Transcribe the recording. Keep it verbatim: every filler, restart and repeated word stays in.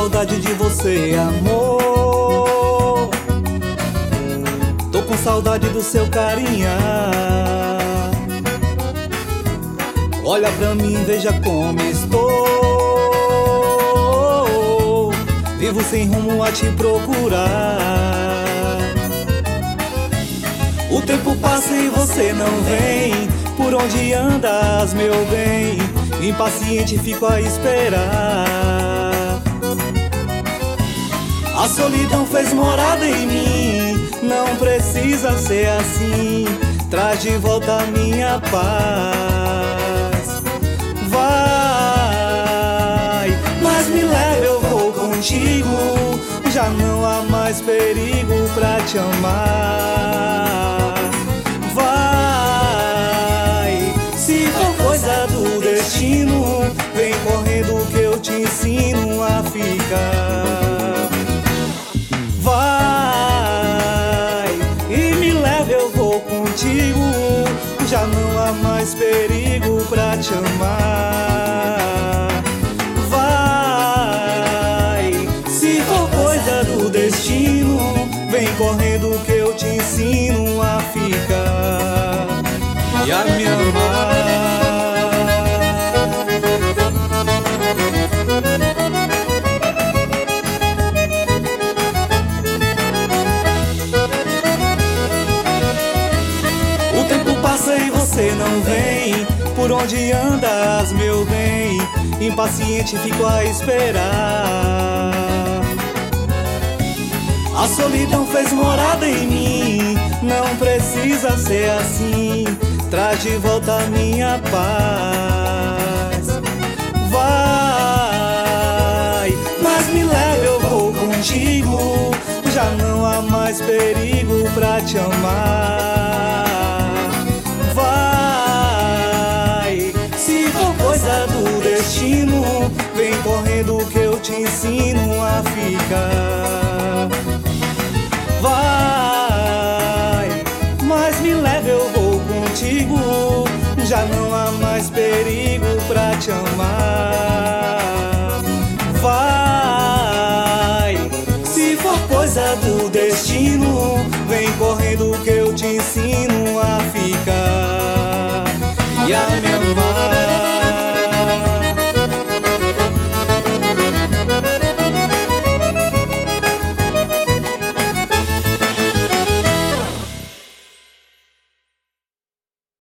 saudade de você, amor. Tô com saudade do seu carinho. Olha pra mim, veja como estou. Vivo sem rumo a te procurar. O tempo passa e você não vem. Por onde andas, meu bem? Impaciente fico a esperar. A solidão fez morada em mim. Não precisa ser assim. Traz de volta a minha paz. Vai, mas me leva, eu vou contigo. Já não há mais perigo pra te amar. Vai, se for coisa do destino, vem correndo que eu te ensino a ficar. Vai, e me leva, eu vou contigo. Já não há mais perigo pra te amar. Vai, se for coisa do destino, vem correndo que eu te ensino a ficar e a me amar. O tempo passa e você não vem. Por onde andas, meu bem? Impaciente fico a esperar. A solidão fez morada em mim. Não precisa ser assim. Traz de volta a minha paz. Vai, mas me leva, eu vou contigo. Já não há mais perigo pra te amar. Vai, se for coisa do destino, vem correndo que eu te ensino a ficar. Vai, mas me leva, eu vou contigo. Já não há mais perigo pra te amar. Vai, se for coisa do destino, vem correndo que eu te ensino a ficar e a me amar.